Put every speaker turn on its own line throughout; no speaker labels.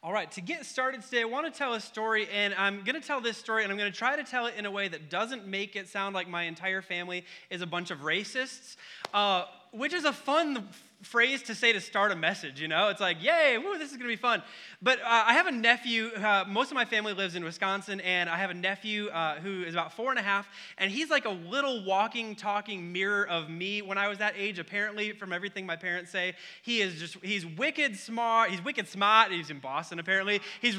All right, to get started today, I want to tell a story, and I'm going to tell this story, and I'm going to try to tell it in a way that doesn't make it sound like my entire family is a bunch of racists, which is a fun phrase to say to start a message, you know? It's like, yay, woo, this is going to be fun. But I have a nephew, most of my family lives in Wisconsin, and I have a nephew who is about 4.5, and he's like a little walking, talking mirror of me when I was that age, apparently, from everything my parents say. He's wicked smart, he's in Boston, apparently. He's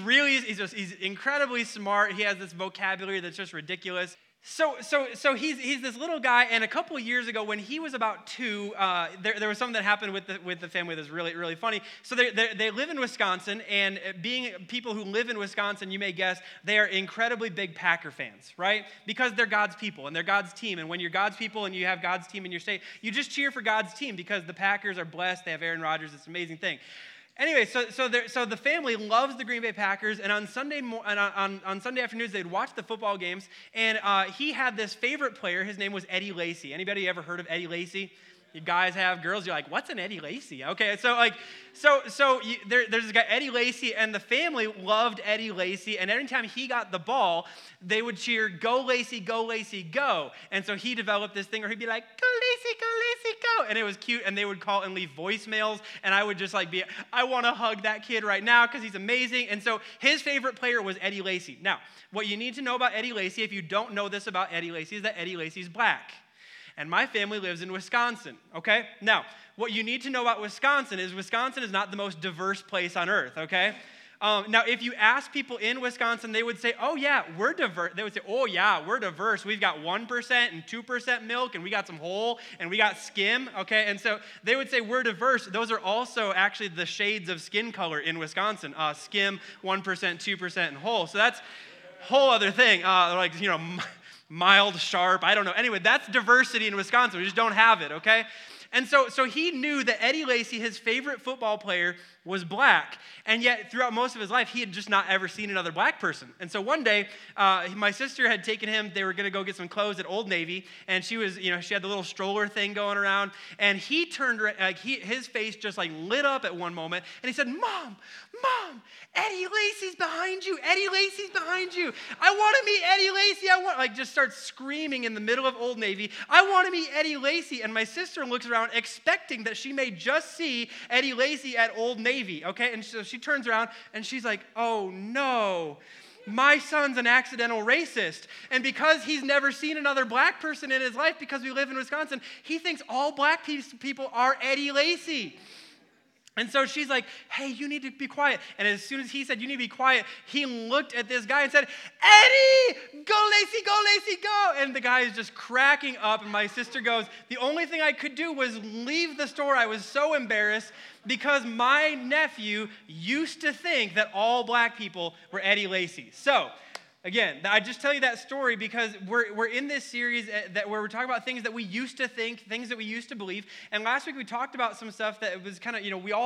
incredibly smart. He has this vocabulary that's just ridiculous. So he's this little guy, and a couple of years ago, when he was about 2, there was something that happened with the family that's really, really funny. So they live in Wisconsin, and being people who live in Wisconsin, you may guess, they are incredibly big Packer fans, right? Because they're God's people, and they're God's team, and when you're God's people and you have God's team in your state, you just cheer for God's team because the Packers are blessed, they have Aaron Rodgers, it's an amazing thing. Anyway, so the family loves the Green Bay Packers, and on Sunday afternoons they'd watch the football games, and he had this favorite player. His name was Eddie Lacy. Anybody ever heard of Eddie Lacy? You guys have, girls, you're like, what's an Eddie Lacy? Okay, there's this guy, Eddie Lacy, and the family loved Eddie Lacy, and anytime he got the ball, they would cheer, go Lacy, go Lacy, go. And so he developed this thing where he'd be like, go Lacy, go Lacy, go. And it was cute, and they would call and leave voicemails, and I would just I want to hug that kid right now because he's amazing. And so his favorite player was Eddie Lacy. Now, what you need to know about Eddie Lacy, if you don't know this about Eddie Lacy, is that Eddie Lacy's black. And my family lives in Wisconsin, okay? Now, what you need to know about Wisconsin is not the most diverse place on earth, okay? Now, if you ask people in Wisconsin, they would say, oh, yeah, we're diverse. They would say, oh, yeah, we're diverse. We've got 1% and 2% milk, and we got some whole, and we got skim, okay? And so they would say we're diverse. Those are also actually the shades of skin color in Wisconsin. Skim, 1%, 2%, and whole. So that's a whole other thing. Mild, sharp, I don't know. Anyway, that's diversity in Wisconsin. We just don't have it, okay? And so he knew that Eddie Lacy, his favorite football player, was black. And yet, throughout most of his life, he had just not ever seen another black person. And so one day, my sister had taken him, they were going to go get some clothes at Old Navy, and she had the little stroller thing going around, and he turned, his face just lit up at one moment, and he said, Mom, Eddie Lacy's behind you. Eddie Lacy's behind you. I want to meet Eddie Lacy. Just starts screaming in the middle of Old Navy. I want to meet Eddie Lacy. And my sister looks around expecting that she may just see Eddie Lacy at Old Navy, okay? And so she turns around and she's like, oh no, my son's an accidental racist. And because he's never seen another black person in his life because we live in Wisconsin, he thinks all black people are Eddie Lacy. And so she's like, hey, you need to be quiet. And as soon as he said, you need to be quiet, he looked at this guy and said, Eddie, go Lacy, go Lacy, go. And the guy is just cracking up. And my sister goes, the only thing I could do was leave the store. I was so embarrassed because my nephew used to think that all black people were Eddie Lacy. So, again, I just tell you that story because we're in this series where we're talking about things that we used to think, things that we used to believe. And last week we talked about some stuff that was kind of, we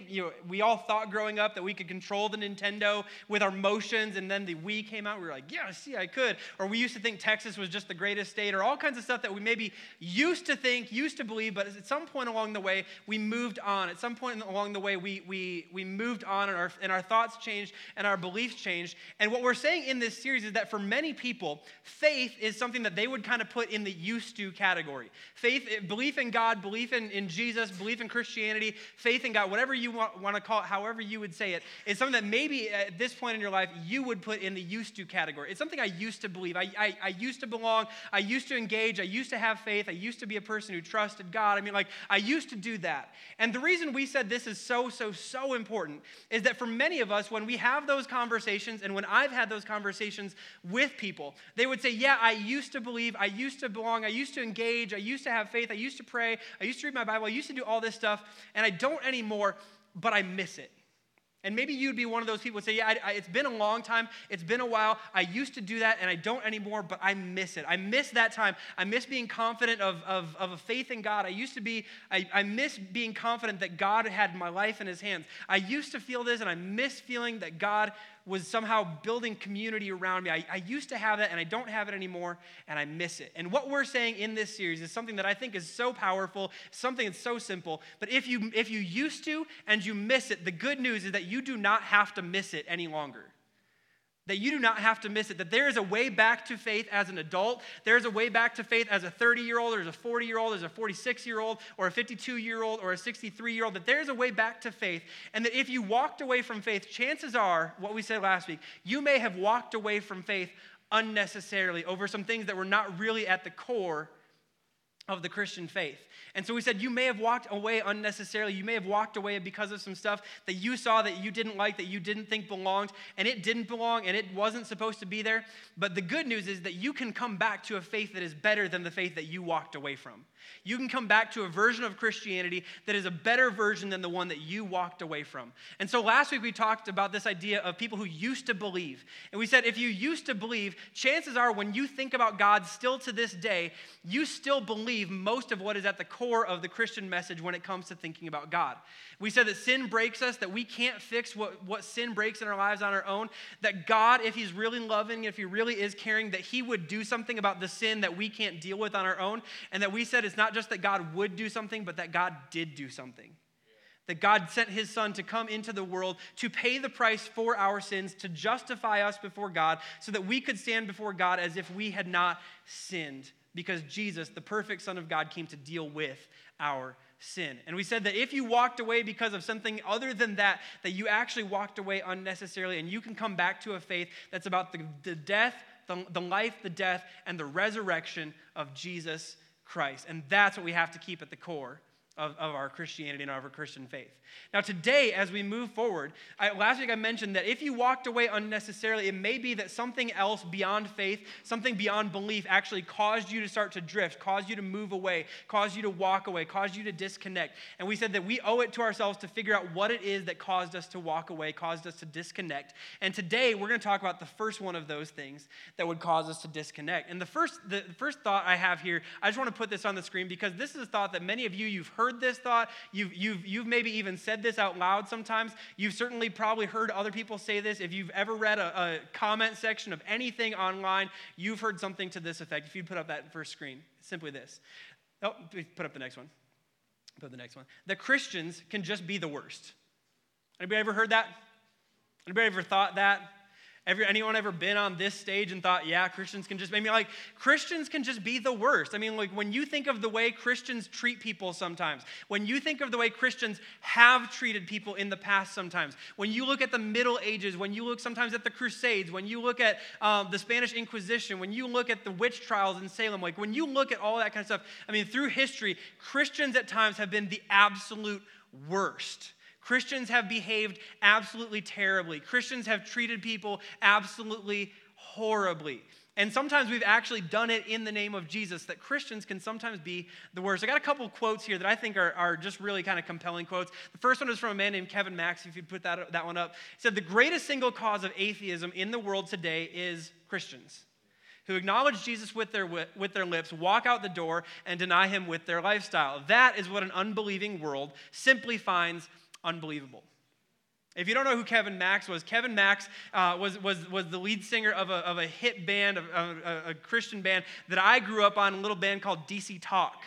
all thought growing up that we could control the Nintendo with our motions, and then the Wii came out, we were like, yeah, see, I could. Or we used to think Texas was just the greatest state, or all kinds of stuff that we maybe used to think, used to believe, but at some point along the way, we moved on. At some point along the way, we moved on, and our thoughts changed, and our beliefs changed. And what we're saying in this series is that for many people, faith is something that they would kind of put in the used to category. Faith, belief in God, belief in Jesus, belief in Christianity, faith in God, whatever you want to call it, however you would say it, is something that maybe at this point in your life you would put in the used to category. It's something I used to believe. I used to belong. I used to engage. I used to have faith. I used to be a person who trusted God. I used to do that. And the reason we said this is so important is that for many of us, when we have those conversations, and when I've had those conversations with people, they would say, yeah, I used to believe, I used to belong, I used to engage, I used to have faith, I used to pray, I used to read my Bible, I used to do all this stuff, and I don't anymore, but I miss it. And maybe you'd be one of those people who would say, yeah, it's been a long time, it's been a while, I used to do that, and I don't anymore, but I miss it. I miss that time. I miss being confident of a faith in God. I miss being confident that God had my life in his hands. I used to feel this, and I miss feeling that God was somehow building community around me. I used to have that, and I don't have it anymore, and I miss it. And what we're saying in this series is something that I think is so powerful, something that's so simple. But if you used to and you miss it, the good news is that you do not have to miss it any longer. That you do not have to miss it. That there is a way back to faith as an adult. There is a way back to faith as a 30-year-old, or as a 40-year-old, as a 46-year-old, or a 52-year-old, or a 63-year-old. That there is a way back to faith. And that if you walked away from faith, chances are, what we said last week, you may have walked away from faith unnecessarily over some things that were not really at the core of the Christian faith. And so we said you may have walked away unnecessarily. You may have walked away because of some stuff that you saw that you didn't like, that you didn't think belonged, and it didn't belong, and it wasn't supposed to be there. But the good news is that you can come back to a faith that is better than the faith that you walked away from. You can come back to a version of Christianity that is a better version than the one that you walked away from. And so last week we talked about this idea of people who used to believe. And we said if you used to believe, chances are when you think about God still to this day, you still believe most of what is at the core of the Christian message when it comes to thinking about God. We said that sin breaks us, that we can't fix what sin breaks in our lives on our own, that God, if he's really loving, if he really is caring, that he would do something about the sin that we can't deal with on our own, and that we said it's not just that God would do something, but that God did do something. That God sent his son to come into the world to pay the price for our sins, to justify us before God, so that we could stand before God as if we had not sinned, because Jesus, the perfect Son of God, came to deal with our sin. And we said that if you walked away because of something other than that you actually walked away unnecessarily, and you can come back to a faith that's about the death, the life, the death, and the resurrection of Jesus Christ. And that's what we have to keep at the core of our Christianity and of our Christian faith. Now today, as we move forward, last week I mentioned that if you walked away unnecessarily, it may be that something else beyond faith, something beyond belief actually caused you to start to drift, caused you to move away, caused you to walk away, caused you to disconnect. And we said that we owe it to ourselves to figure out what it is that caused us to walk away, caused us to disconnect. And today we're going to talk about the first one of those things that would cause us to disconnect. And the first thought I have here, I just want to put this on the screen because this is a thought that many of you've heard this thought, you've maybe even said this out loud sometimes. You've certainly probably heard other people say this. If you've ever read a comment section of anything online, you've heard something to this effect. If you put up that first screen, simply this. Oh, put up the next one. Put up the next one. That Christians can just be the worst. Anybody ever heard that? Anybody ever thought that? Anyone ever been on this stage and thought, yeah, Christians can just be the worst. I mean, like when you think of the way Christians treat people sometimes, when you think of the way Christians have treated people in the past sometimes, when you look at the Middle Ages, when you look sometimes at the Crusades, when you look at the Spanish Inquisition, when you look at the witch trials in Salem, like when you look at all that kind of stuff, I mean, through history, Christians at times have been the absolute worst. Christians have behaved absolutely terribly. Christians have treated people absolutely horribly. And sometimes we've actually done it in the name of Jesus, that Christians can sometimes be the worst. I got a couple quotes here that I think are just really kind of compelling quotes. The first one is from a man named Kevin Max, if you put that one up. He said, the greatest single cause of atheism in the world today is Christians who acknowledge Jesus with their lips, walk out the door, and deny him with their lifestyle. That is what an unbelieving world simply finds unbelievable. If you don't know who Kevin Max was was the lead singer of a hit band, a Christian band that I grew up on, a little band called DC Talk.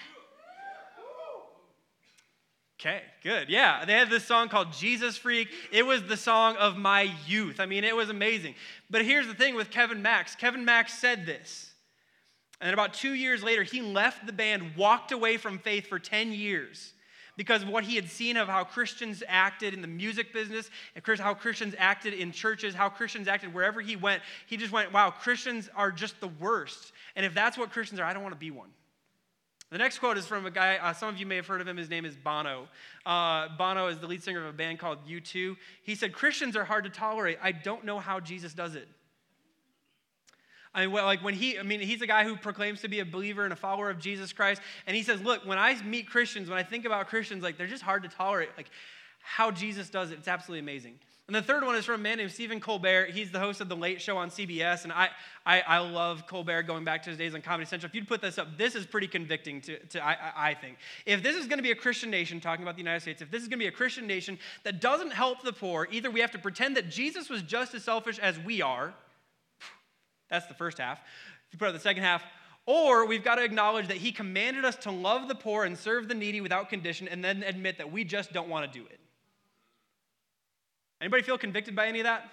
Okay, good. Yeah, they had this song called Jesus Freak. It was the song of my youth. I mean, it was amazing. But here's the thing with Kevin Max. Kevin Max said this. And about 2 years later, he left the band, walked away from faith for 10 years. Because of what he had seen of how Christians acted in the music business, and how Christians acted in churches, how Christians acted wherever he went, he just went, wow, Christians are just the worst. And if that's what Christians are, I don't want to be one. The next quote is from a guy, some of you may have heard of him, his name is Bono. Bono is the lead singer of a band called U2. He said, Christians are hard to tolerate. I don't know how Jesus does it. He's a guy who proclaims to be a believer and a follower of Jesus Christ. And he says, look, when I meet Christians, when I think about Christians, like they're just hard to tolerate. Like how Jesus does it, it's absolutely amazing. And the third one is from a man named Stephen Colbert. He's the host of The Late Show on CBS. And I love Colbert going back to his days on Comedy Central. If you'd put this up, this is pretty convicting I think. If this is going to be a Christian nation, talking about the United States, if this is going to be a Christian nation that doesn't help the poor, either we have to pretend that Jesus was just as selfish as we are. That's the first half. If you put up the second half, or we've got to acknowledge that he commanded us to love the poor and serve the needy without condition, and then admit that we just don't want to do it. Anybody feel convicted by any of that?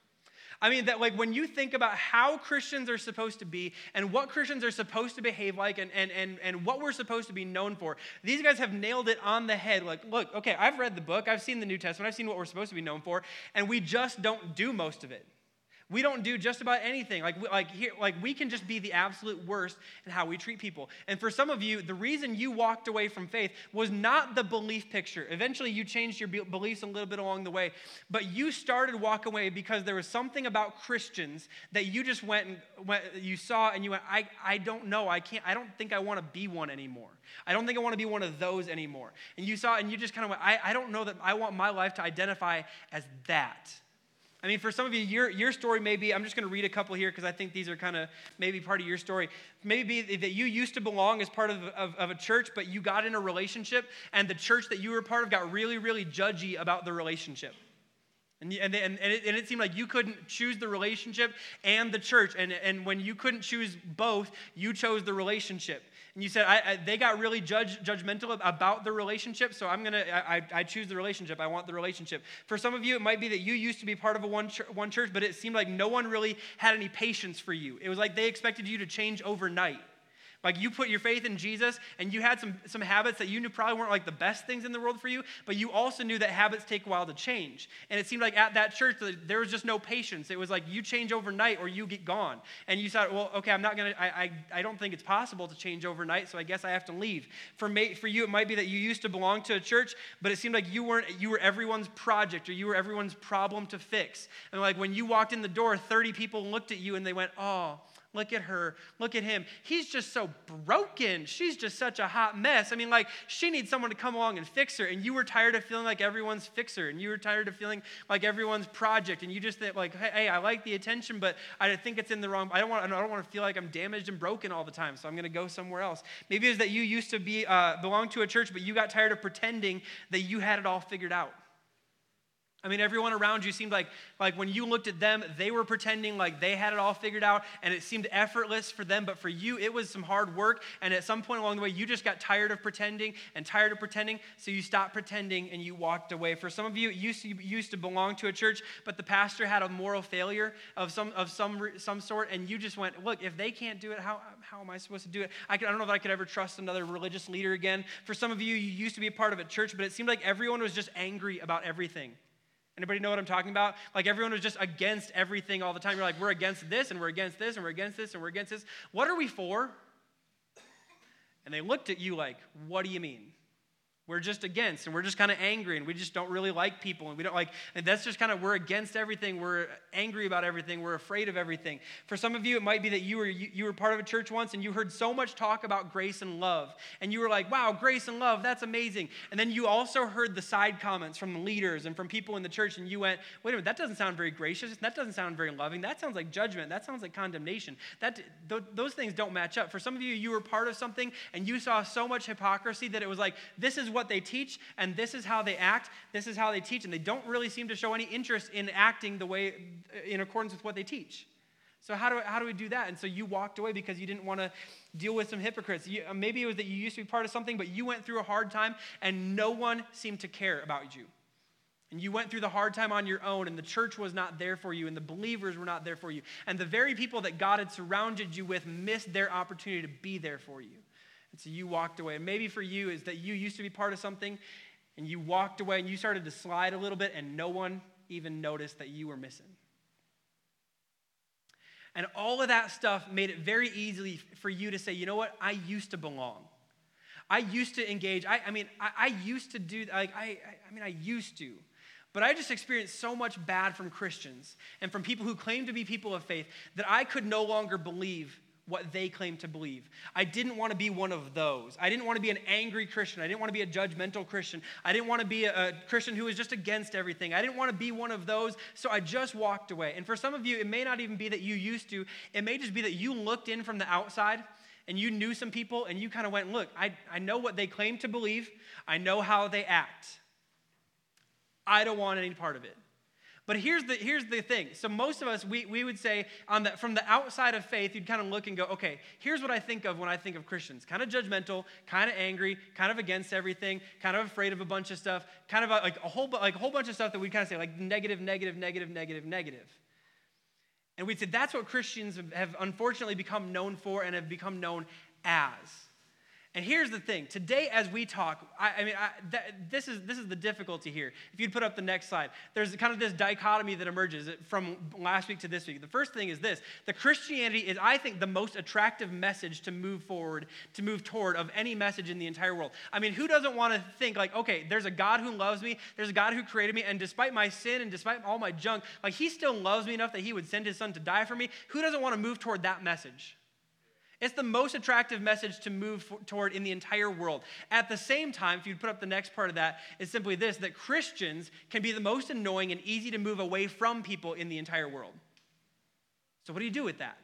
I mean, that like when you think about how Christians are supposed to be and what Christians are supposed to behave like and what we're supposed to be known for, these guys have nailed it on the head. Like, look, okay, I've read the book, I've seen the New Testament, I've seen what we're supposed to be known for, and we just don't do most of it. We don't do just about anything. We can just be the absolute worst in how we treat people. And for some of you, the reason you walked away from faith was not the belief picture. Eventually, you changed your beliefs a little bit along the way, but you started walking away because there was something about Christians that you just you saw and you went, I don't know, I don't think I want to be one anymore. I don't think I want to be one of those anymore. And you saw it and you just kind of went, I don't know that I want my life to identify as that. I mean, for some of you, your story may be, I'm just going to read a couple here because I think these are kind of maybe part of your story. Maybe that you used to belong as part of a church, but you got in a relationship, and the church that you were part of got really, really judgy about the relationship. And it seemed like you couldn't choose the relationship and the church. And when you couldn't choose both, you chose the relationship. And you said, they got really judgmental about the relationship, so I choose the relationship. I want the relationship. For some of you, it might be that you used to be part of one church, but it seemed like no one really had any patience for you. It was like they expected you to change overnight. Like you put your faith in Jesus and you had some habits that you knew probably weren't like the best things in the world for you, but you also knew that habits take a while to change. And it seemed like at that church, there was just no patience. It was like you change overnight or you get gone. And you thought, well, okay, I don't think it's possible to change overnight, so I guess I have to leave. For you, it might be that you used to belong to a church, but it seemed like you were everyone's project or you were everyone's problem to fix. And like when you walked in the door, 30 people looked at you and they went, oh, look at her. Look at him. He's just so broken. She's just such a hot mess. I mean, like, she needs someone to come along and fix her. And you were tired of feeling like everyone's fixer. And you were tired of feeling like everyone's project. And you just think, like, hey, I like the attention, but I think it's in the wrong. I don't want to feel like I'm damaged and broken all the time, so I'm going to go somewhere else. Maybe it's that you used to belong to a church, but you got tired of pretending that you had it all figured out. I mean, everyone around you seemed like when you looked at them, they were pretending like they had it all figured out, and it seemed effortless for them, but for you, it was some hard work, and at some point along the way, you just got tired of pretending, so you stopped pretending, and you walked away. For some of you, you used to belong to a church, but the pastor had a moral failure of some sort, and you just went, look, if they can't do it, how am I supposed to do it? I don't know that I could ever trust another religious leader again. For some of you, you used to be a part of a church, but it seemed like everyone was just angry about everything. Anybody know what I'm talking about? Like everyone was just against everything all the time. You're like, we're against this, and we're against this, and we're against this, and we're against this. What are we for? And they looked at you like, what do you mean? We're just against, and we're just kind of angry, and we just don't really like people, and we don't like, and that's just kind of, we're against everything, we're angry about everything, we're afraid of everything. For some of you, it might be that you were part of a church once, and you heard so much talk about grace and love, and you were like, wow, grace and love, that's amazing. And then you also heard the side comments from the leaders and from people in the church, and you went, wait a minute, that doesn't sound very gracious, that doesn't sound very loving, that sounds like judgment, that sounds like condemnation. Those things don't match up. For some of you, you were part of something, and you saw so much hypocrisy that it was like, this is what they teach, and this is how they act, this is how they teach, and they don't really seem to show any interest in acting the way, in accordance with what they teach. So how do we do that? And so you walked away because you didn't want to deal with some hypocrites. Maybe it was that you used to be part of something, but you went through a hard time, and no one seemed to care about you. And you went through the hard time on your own, and the church was not there for you, and the believers were not there for you. And the very people that God had surrounded you with missed their opportunity to be there for you. And so you walked away. And maybe for you is that you used to be part of something, and you walked away, and you started to slide a little bit, and no one even noticed that you were missing. And all of that stuff made it very easy for you to say, you know what, I used to belong. I used to engage. I used to do, I used to. But I just experienced so much bad from Christians and from people who claim to be people of faith that I could no longer believe what they claim to believe. I didn't want to be one of those. I didn't want to be an angry Christian. I didn't want to be a judgmental Christian. I didn't want to be a Christian who was just against everything. I didn't want to be one of those, so I just walked away. And for some of you, it may not even be that you used to. It may just be that you looked in from the outside and you knew some people and you kind of went, look, I know what they claim to believe. I know how they act. I don't want any part of it. But here's the thing. So most of us, we would say from the outside of faith, you'd kind of look and go, okay, here's what I think of when I think of Christians. Kind of judgmental, kind of angry, kind of against everything, kind of afraid of a bunch of stuff, kind of like a whole bunch of stuff that we'd kind of say like negative, negative, negative, negative, negative. And we'd say that's what Christians have unfortunately become known for and have become known as. And here's the thing. Today, as we talk, this is the difficulty here. If you'd put up the next slide, there's kind of this dichotomy that emerges from last week to this week. The first thing is this. The Christianity is, I think, the most attractive message to move forward, to move toward of any message in the entire world. I mean, who doesn't want to think like, okay, there's a God who loves me, there's a God who created me, and despite my sin and despite all my junk, like he still loves me enough that he would send his son to die for me? Who doesn't want to move toward that message? It's the most attractive message to move toward in the entire world. At the same time, if you put up the next part of that, it's simply this, that Christians can be the most annoying and easy to move away from people in the entire world. So what do you do with that?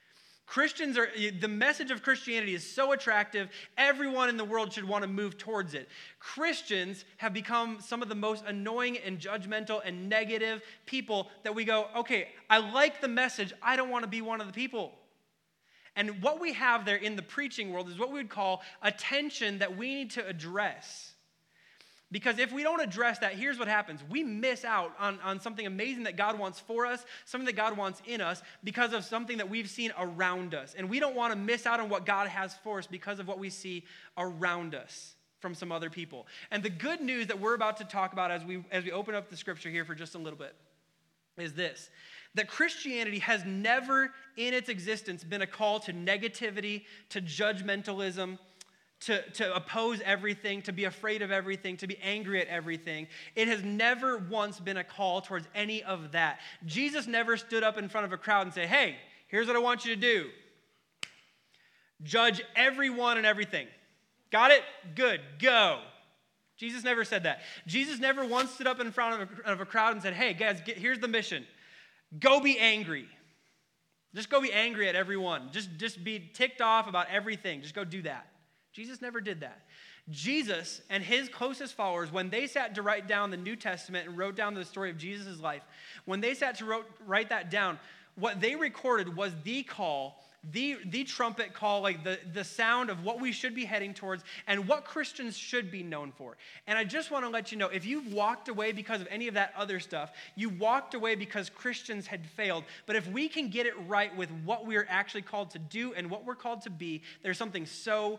The message of Christianity is so attractive, everyone in the world should want to move towards it. Christians have become some of the most annoying and judgmental and negative people that we go, okay, I like the message, I don't want to be one of the people. And what we have there in the preaching world is what we would call a tension that we need to address. Because if we don't address that, here's what happens. We miss out on something amazing that God wants for us, something that God wants in us, because of something that we've seen around us. And we don't want to miss out on what God has for us because of what we see around us from some other people. And the good news that we're about to talk about as we open up the scripture here for just a little bit is this. That Christianity has never in its existence been a call to negativity, to judgmentalism, to oppose everything, to be afraid of everything, to be angry at everything. It has never once been a call towards any of that. Jesus never stood up in front of a crowd and said, hey, here's what I want you to do. Judge everyone and everything. Got it? Good. Go. Jesus never said that. Jesus never once stood up in front of a crowd and said, hey, guys, here's the mission. Go be angry. Just go be angry at everyone. Just be ticked off about everything. Just go do that. Jesus never did that. Jesus and his closest followers, when they sat to write down the New Testament and wrote down the story of Jesus' life, when they sat to write that down, what they recorded was the call, the trumpet call, like the sound of what we should be heading towards and what Christians should be known for. And I just want to let you know, if you've walked away because of any of that other stuff, you walked away because Christians had failed. But if we can get it right with what we're actually called to do and what we're called to be, there's something so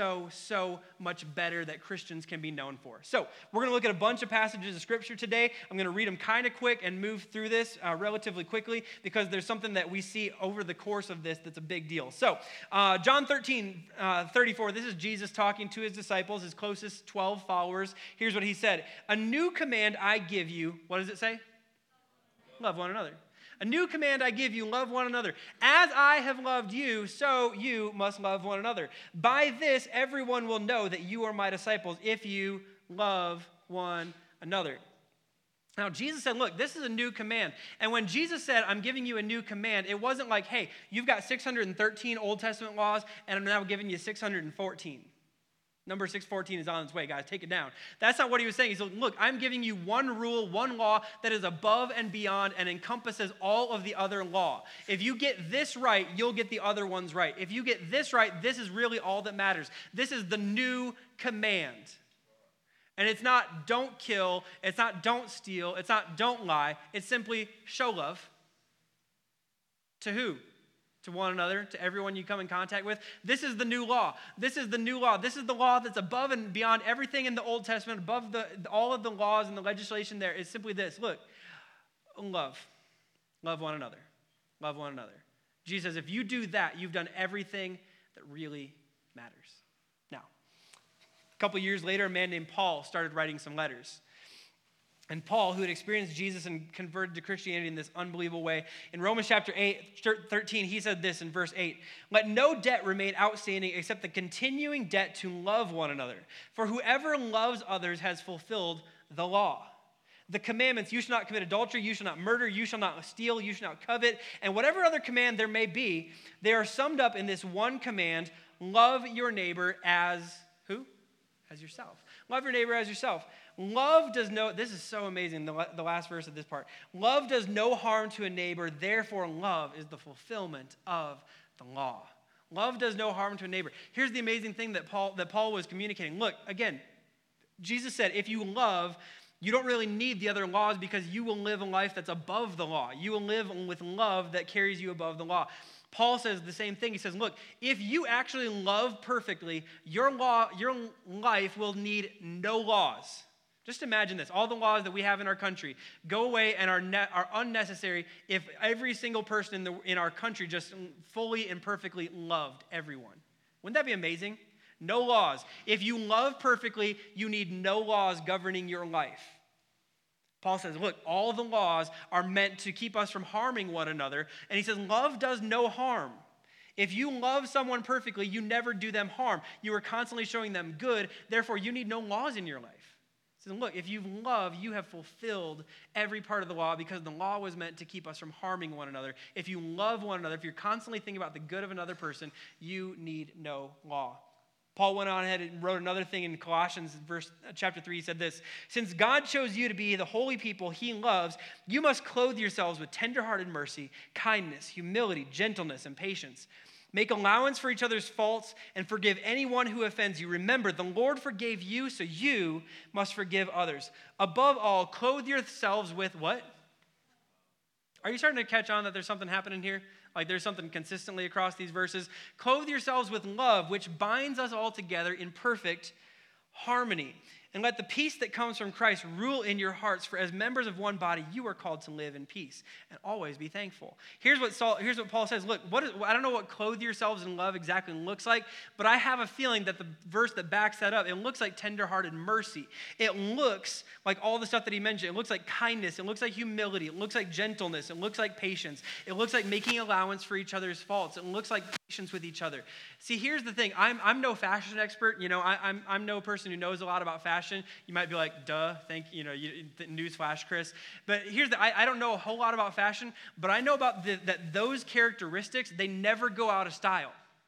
much better that Christians can be known for. So we're going to look at a bunch of passages of Scripture today. I'm going to read them kind of quick and move through this relatively quickly because there's something that we see over the course of this that's a big deal. So, John 13:34, this is Jesus talking to his disciples, his closest 12 followers. Here's what he said. A new command I give you, what does it say? Love one another. A new command I give you, love one another. As I have loved you, so you must love one another. By this, everyone will know that you are my disciples if you love one another. Now, Jesus said, look, this is a new command. And when Jesus said, I'm giving you a new command, it wasn't like, hey, you've got 613 Old Testament laws, and I'm now giving you 614. Number 614 is on its way, guys. Take it down. That's not what he was saying. He said, look, I'm giving you one rule, one law that is above and beyond and encompasses all of the other law. If you get this right, you'll get the other ones right. If you get this right, this is really all that matters. This is the new command. And it's not don't kill, it's not don't steal, it's not don't lie. It's simply show love. To who? To one another, to everyone you come in contact with. This is the new law. This is the new law. This is the law that's above and beyond everything in the Old Testament, above all of the laws and the legislation there. Is simply this. Look, love. Love one another. Love one another. Jesus says, if you do that, you've done everything that really matters. Now, a couple years later, a man named Paul started writing some letters. And Paul, who had experienced Jesus and converted to Christianity in this unbelievable way, in Romans chapter 13, he said this in verse 8, let no debt remain outstanding except the continuing debt to love one another. For whoever loves others has fulfilled the law. The commandments, you shall not commit adultery, you shall not murder, you shall not steal, you shall not covet, and whatever other command there may be, they are summed up in this one command, love your neighbor as who? As yourself. Love your neighbor as yourself. Love does no, this is so amazing, the last verse of this part. Love does no harm to a neighbor, therefore love is the fulfillment of the law. Love does no harm to a neighbor. Here's the amazing thing that Paul was communicating. Look, again, Jesus said, if you love, you don't really need the other laws because you will live a life that's above the law. You will live with love that carries you above the law. Paul says the same thing. He says, look, if you actually love perfectly, your life will need no laws. Just imagine this. All the laws that we have in our country go away and are unnecessary if every single person in our country just fully and perfectly loved everyone. Wouldn't that be amazing? No laws. If you love perfectly, you need no laws governing your life. Paul says, look, all the laws are meant to keep us from harming one another. And he says, love does no harm. If you love someone perfectly, you never do them harm. You are constantly showing them good. Therefore, you need no laws in your life. He says, look, if you love, you have fulfilled every part of the law because the law was meant to keep us from harming one another. If you love one another, if you're constantly thinking about the good of another person, you need no law. Paul went on ahead and wrote another thing in Colossians chapter 3. He said this, since God chose you to be the holy people he loves, you must clothe yourselves with tenderhearted mercy, kindness, humility, gentleness, and patience. Make allowance for each other's faults and forgive anyone who offends you. Remember, the Lord forgave you, so you must forgive others. Above all, clothe yourselves with what? Are you starting to catch on that there's something happening here? Like there's something consistently across these verses. Clothe yourselves with love, which binds us all together in perfect harmony. And let the peace that comes from Christ rule in your hearts, for as members of one body, you are called to live in peace and always be thankful. Here's what Paul says. Look, I don't know what clothe yourselves in love exactly looks like, but I have a feeling that the verse that backs that up, it looks like tenderhearted mercy. It looks like all the stuff that he mentioned. It looks like kindness. It looks like humility. It looks like gentleness. It looks like patience. It looks like making allowance for each other's faults. It looks like patience with each other. See, here's the thing. I'm no fashion expert. You know, I'm no person who knows a lot about fashion. You might be like, duh, newsflash, Chris. But I don't know a whole lot about fashion, but I know about that those characteristics, they never go out of style.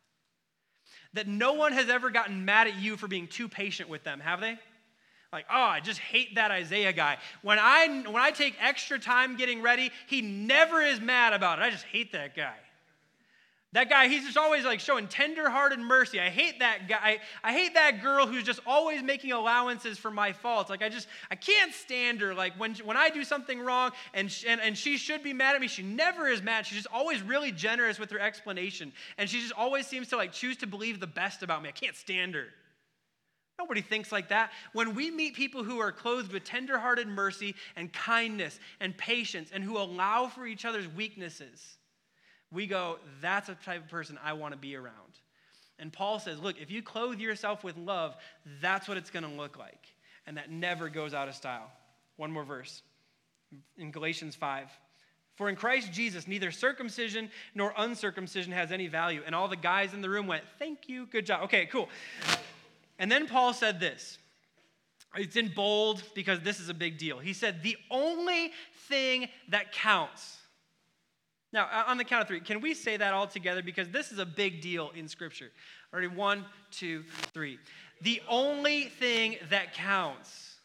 That no one has ever gotten mad at you for being too patient with them, have they? Like, oh, I just hate that Isaiah guy. When I take extra time getting ready, he never is mad about it. I just hate that guy. That guy, he's just always like showing tender-hearted mercy. I hate that guy. I hate that girl who's just always making allowances for my faults. Like I can't stand her. Like when I do something wrong and she should be mad at me, she never is mad. She's just always really generous with her explanation. And she just always seems to like choose to believe the best about me. I can't stand her. Nobody thinks like that. When we meet people who are clothed with tender-hearted mercy and kindness and patience and who allow for each other's weaknesses, we go, that's the type of person I want to be around. And Paul says, look, if you clothe yourself with love, that's what it's going to look like. And that never goes out of style. One more verse in Galatians 5. For in Christ Jesus, neither circumcision nor uncircumcision has any value. And all the guys in the room went, thank you, good job. Okay, cool. And then Paul said this. It's in bold because this is a big deal. He said, the only thing that counts. Now, on the count of three, can we say that all together? Because this is a big deal in Scripture. Ready? 1, 2, 3. The only thing that counts.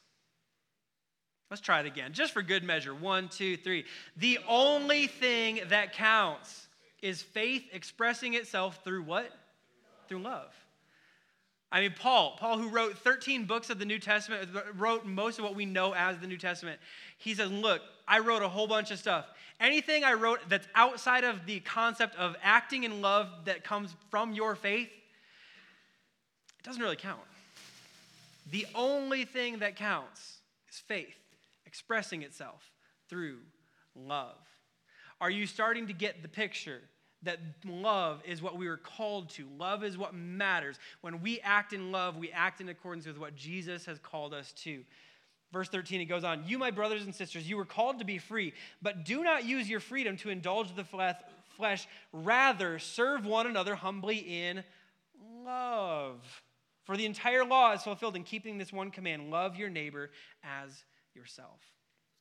Let's try it again, just for good measure. 1, 2, 3. The only thing that counts is faith expressing itself through what? Through love. I mean, Paul who wrote 13 books of the New Testament, wrote most of what we know as the New Testament. He says, look, I wrote a whole bunch of stuff. Anything I wrote that's outside of the concept of acting in love that comes from your faith, it doesn't really count. The only thing that counts is faith expressing itself through love. Are you starting to get the picture that love is what we were called to? Love is what matters. When we act in love, we act in accordance with what Jesus has called us to. Verse 13, it goes on, you, my brothers and sisters, you were called to be free, but do not use your freedom to indulge the flesh. Rather, serve one another humbly in love. For the entire law is fulfilled in keeping this one command, love your neighbor as yourself.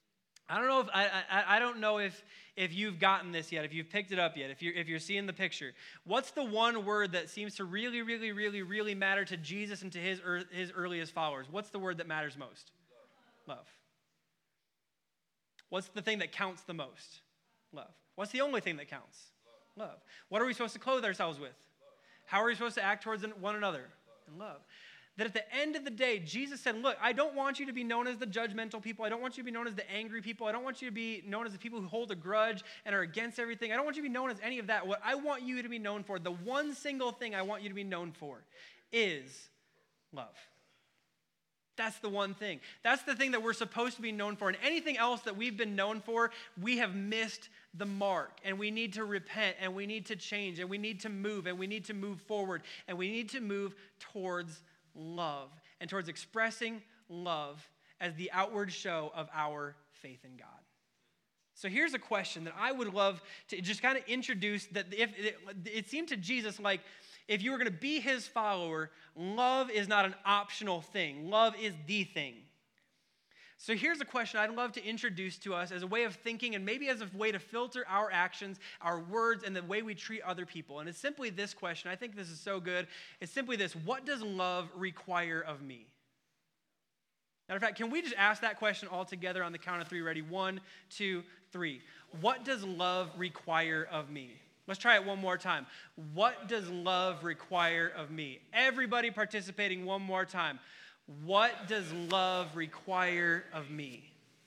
I don't know if you've gotten this yet, if you've picked it up yet, if you're seeing the picture. What's the one word that seems to really, really, really, really matter to Jesus and to his earliest followers? What's the word that matters most? Love. What's the thing that counts the most? Love. What's the only thing that counts? Love. What are we supposed to clothe ourselves with? How are we supposed to act towards one another? In love. That at the end of the day, Jesus said, look, I don't want you to be known as the judgmental people. I don't want you to be known as the angry people. I don't want you to be known as the people who hold a grudge and are against everything. I don't want you to be known as any of that. What I want you to be known for, the one single thing I want you to be known for, is love. That's the one thing. That's the thing that we're supposed to be known for. And anything else that we've been known for, we have missed the mark. And we need to repent, and we need to change, and we need to move, and we need to move forward, and we need to move towards love and towards expressing love as the outward show of our faith in God. So here's a question that I would love to just kind of introduce, that if it seemed to Jesus like if you were going to be his follower, love is not an optional thing. Love is the thing. So here's a question I'd love to introduce to us as a way of thinking, and maybe as a way to filter our actions, our words, and the way we treat other people. And it's simply this question. I think this is so good. It's simply this: what does love require of me? Matter of fact, can we just ask that question all together on the count of three? Ready? 1, 2, 3. What does love require of me? Let's try it one more time. What does love require of me? Everybody participating one more time. What does love require of me?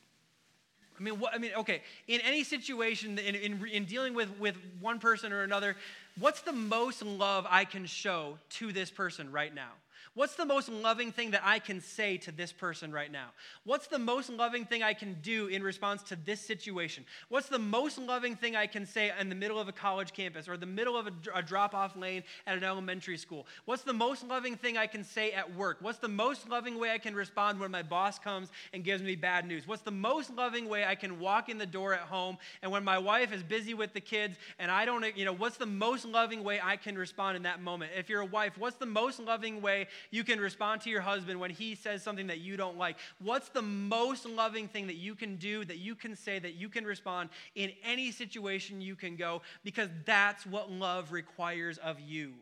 Okay, in any situation, in dealing with one person or another, what's the most love I can show to this person right now? What's the most loving thing that I can say to this person right now? What's the most loving thing I can do in response to this situation? What's the most loving thing I can say in the middle of a college campus or the middle of a drop-off lane at an elementary school? What's the most loving thing I can say at work? What's the most loving way I can respond when my boss comes and gives me bad news? What's the most loving way I can walk in the door at home and when my wife is busy with the kids and I don't, what's the most loving way I can respond in that moment? If you're a wife, what's the most loving way you can respond to your husband when he says something that you don't like? What's the most loving thing that you can do, that you can say, that you can respond in any situation you can go? Because that's what love requires of you.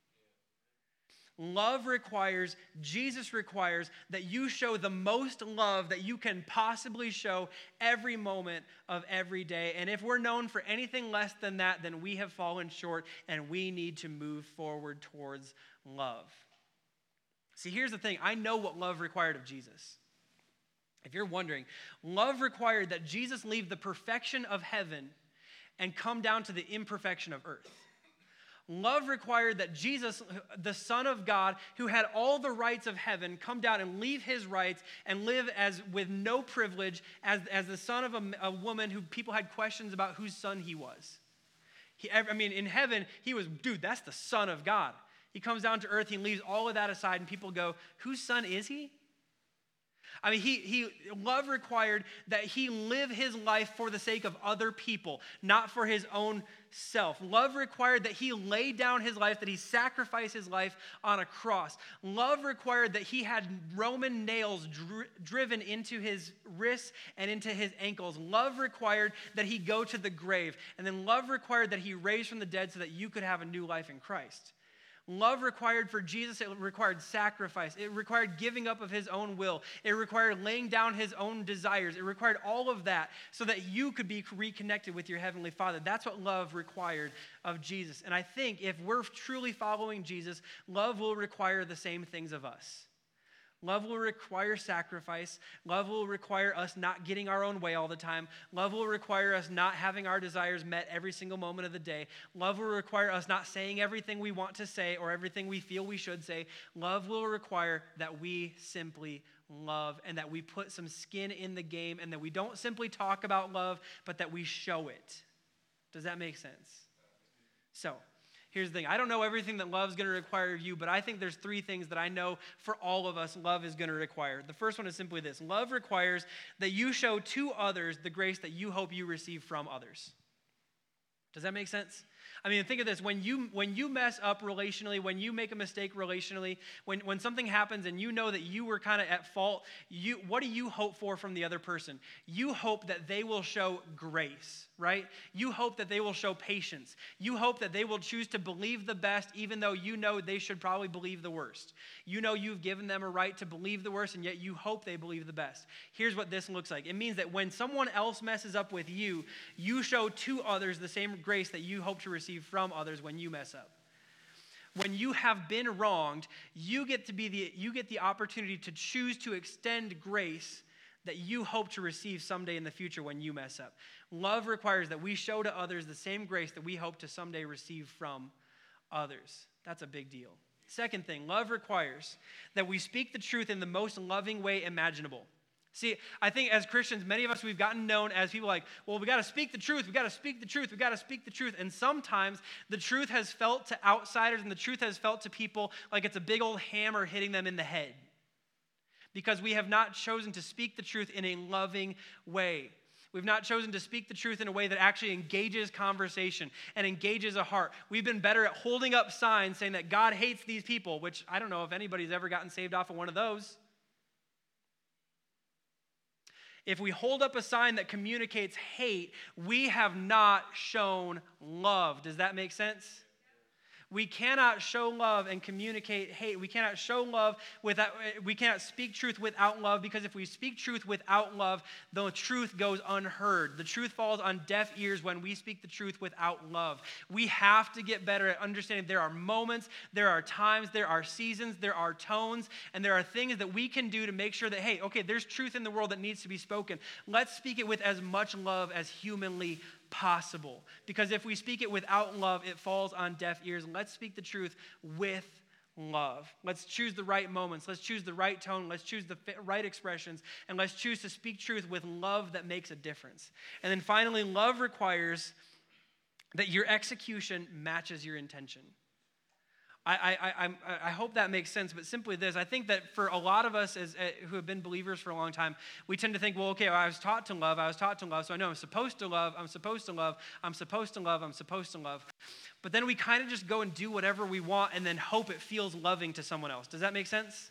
Love requires, Jesus requires that you show the most love that you can possibly show every moment of every day. And if we're known for anything less than that, then we have fallen short and we need to move forward towards love. See, here's the thing. I know what love required of Jesus. If you're wondering, love required that Jesus leave the perfection of heaven and come down to the imperfection of earth. Love required that Jesus, the Son of God, who had all the rights of heaven, come down and leave his rights and live with no privilege as the son of a woman who people had questions about whose son he was. In heaven, he was, that's the Son of God. He comes down to earth, he leaves all of that aside, and people go, whose son is he? Love required that he live his life for the sake of other people, not for his own self. Love required that he lay down his life, that he sacrificed his life on a cross. Love required that he had Roman nails driven into his wrists and into his ankles. Love required that he go to the grave. And then love required that he raise from the dead so that you could have a new life in Christ. Love required for Jesus, it required sacrifice. It required giving up of his own will. It required laying down his own desires. It required all of that so that you could be reconnected with your Heavenly Father. That's what love required of Jesus. And I think if we're truly following Jesus, love will require the same things of us. Love will require sacrifice. Love will require us not getting our own way all the time. Love will require us not having our desires met every single moment of the day. Love will require us not saying everything we want to say or everything we feel we should say. Love will require that we simply love and that we put some skin in the game and that we don't simply talk about love, but that we show it. Does that make sense? So, here's the thing. I don't know everything that love is going to require of you, but I think there's 3 things that I know for all of us love is going to require. The first one is simply this. Love requires that you show to others the grace that you hope you receive from others. Does that make sense? I mean, think of this. When you mess up relationally, when you make a mistake relationally, when something happens and you know that you were kind of at fault, what do you hope for from the other person? You hope that they will show grace, right? You hope that they will show patience. You hope that they will choose to believe the best even though you know they should probably believe the worst. You know you've given them a right to believe the worst, and yet you hope they believe the best. Here's what this looks like. It means that when someone else messes up with you, you show to others the same grace that you hope to receive from others when you mess up. When you have been wronged, you get the opportunity to choose to extend grace that you hope to receive someday in the future when you mess up. Love requires that we show to others the same grace that we hope to someday receive from others. That's a big deal. Second thing, love requires that we speak the truth in the most loving way imaginable. See, I think as Christians, many of us, we've gotten known as people like, well, we got to speak the truth, we got to speak the truth, we got to speak the truth. And sometimes the truth has felt to outsiders and the truth has felt to people like it's a big old hammer hitting them in the head because we have not chosen to speak the truth in a loving way. We've not chosen to speak the truth in a way that actually engages conversation and engages a heart. We've been better at holding up signs saying that God hates these people, which I don't know if anybody's ever gotten saved off of one of those. If we hold up a sign that communicates hate, we have not shown love. Does that make sense? We cannot show love and communicate hate. We cannot show love we cannot speak truth without love, because if we speak truth without love, the truth goes unheard. The truth falls on deaf ears when we speak the truth without love. We have to get better at understanding there are moments, there are times, there are seasons, there are tones, and there are things that we can do to make sure that, hey, okay, there's truth in the world that needs to be spoken. Let's speak it with as much love as humanly possible. Because if we speak it without love, it falls on deaf ears. Let's speak the truth with love. Let's choose the right moments. Let's choose the right tone. Let's choose the right expressions. And let's choose to speak truth with love that makes a difference. And then finally, love requires that your execution matches your intention. I hope that makes sense, but simply this. I think that for a lot of us who have been believers for a long time, we tend to think, well, okay, I was taught to love, so I know I'm supposed to love, I'm supposed to love, I'm supposed to love, I'm supposed to love. But then we kind of just go and do whatever we want and then hope it feels loving to someone else. Does that make sense?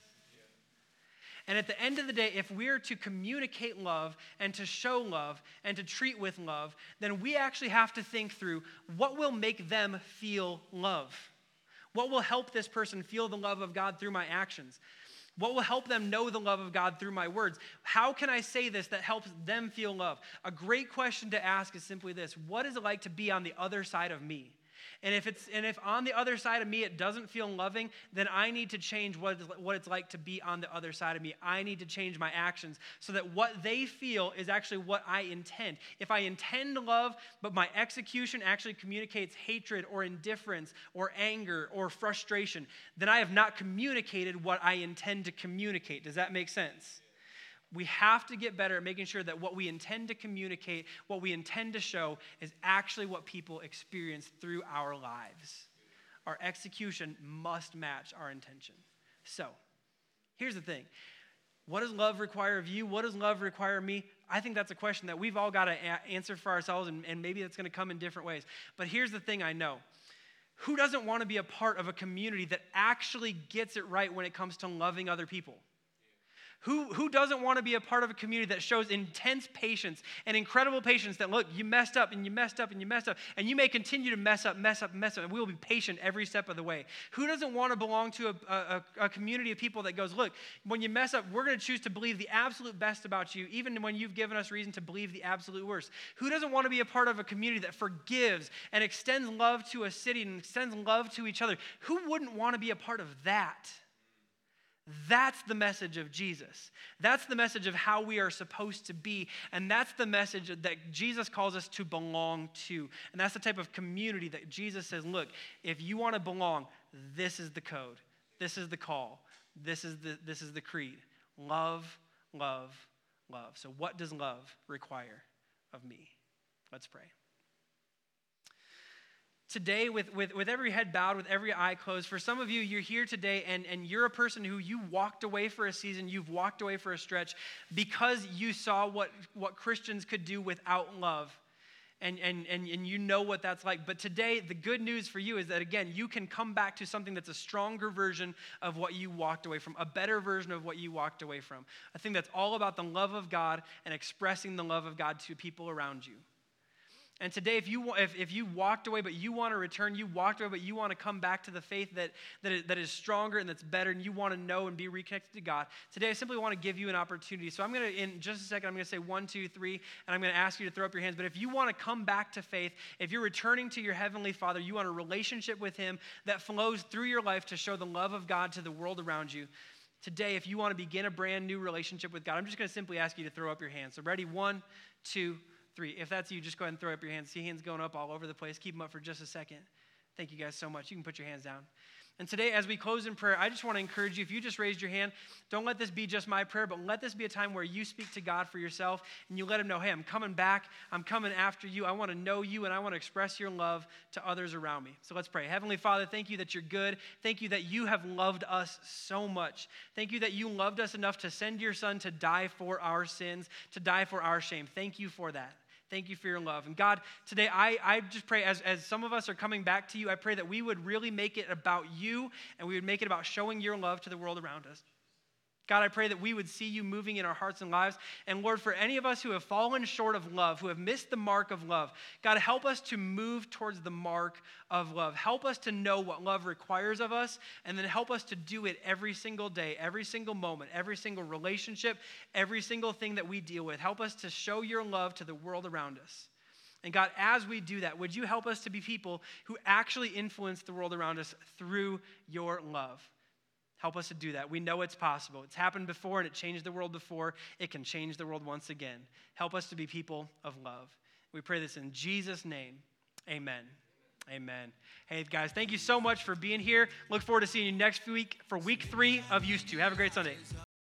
And at the end of the day, if we're to communicate love and to show love and to treat with love, then we actually have to think through what will make them feel love. What will help this person feel the love of God through my actions? What will help them know the love of God through my words? How can I say this that helps them feel love? A great question to ask is simply this: what is it like to be on the other side of me? And if on the other side of me it doesn't feel loving, then I need to change what it's like to be on the other side of me. I need to change my actions so that what they feel is actually what I intend. If I intend love, but my execution actually communicates hatred or indifference or anger or frustration, then I have not communicated what I intend to communicate. Does that make sense? We have to get better at making sure that what we intend to communicate, what we intend to show, is actually what people experience through our lives. Our execution must match our intention. So, here's the thing. What does love require of you? What does love require of me? I think that's a question that we've all got to answer for ourselves, and maybe it's going to come in different ways. But here's the thing I know. Who doesn't want to be a part of a community that actually gets it right when it comes to loving other people? Who doesn't want to be a part of a community that shows intense patience and incredible patience that, look, you messed up and you messed up and you messed up, and you may continue to mess up, and we will be patient every step of the way. Who doesn't want to belong to a community of people that goes, look, when you mess up, we're going to choose to believe the absolute best about you, even when you've given us reason to believe the absolute worst? Who doesn't want to be a part of a community that forgives and extends love to a city and extends love to each other? Who wouldn't want to be a part of that? That's the message of Jesus. That's the message of how we are supposed to be. And that's the message that Jesus calls us to belong to. And that's the type of community that Jesus says, look, if you want to belong, this is the code. This is the call. This is the creed. Love, love, love. So what does love require of me? Let's pray. Today, with every head bowed, with every eye closed, for some of you, you're here today and you're a person who you walked away for a season, you've walked away for a stretch because you saw what Christians could do without love. and you know what that's like. But today, the good news for you is that, again, you can come back to something that's a stronger version of what you walked away from, a better version of what you walked away from. I think that's all about the love of God and expressing the love of God to people around you. And today, if you walked away but you want to return, you walked away but you want to come back to the faith that is stronger and that's better, and you want to know and be reconnected to God, today I simply want to give you an opportunity. So I'm going to, in just a second, I'm going to say 1, 2, 3, and I'm going to ask you to throw up your hands. But if you want to come back to faith, if you're returning to your Heavenly Father, you want a relationship with Him that flows through your life to show the love of God to the world around you, today, if you want to begin a brand new relationship with God, I'm just going to simply ask you to throw up your hands. So ready? 1, 2, 3. If that's you, just go ahead and throw up your hands. See hands going up all over the place. Keep them up for just a second. Thank you guys so much. You can put your hands down. And today, as we close in prayer, I just want to encourage you, if you just raised your hand, don't let this be just my prayer, but let this be a time where you speak to God for yourself and you let Him know, hey, I'm coming back. I'm coming after you. I want to know you, and I want to express your love to others around me. So let's pray. Heavenly Father, thank you that you're good. Thank you that you have loved us so much. Thank you that you loved us enough to send your Son to die for our sins, to die for our shame. Thank you for that. Thank you for your love. And God, today I just pray as some of us are coming back to you, I pray that we would really make it about you, and we would make it about showing your love to the world around us. God, I pray that we would see you moving in our hearts and lives. And Lord, for any of us who have fallen short of love, who have missed the mark of love, God, help us to move towards the mark of love. Help us to know what love requires of us, and then help us to do it every single day, every single moment, every single relationship, every single thing that we deal with. Help us to show your love to the world around us. And God, as we do that, would you help us to be people who actually influence the world around us through your love? Help us to do that. We know it's possible. It's happened before and it changed the world before. It can change the world once again. Help us to be people of love. We pray this in Jesus' name. Amen. Amen. Hey, guys, thank you so much for being here. Look forward to seeing you next week for week 3 of Used To. Have a great Sunday.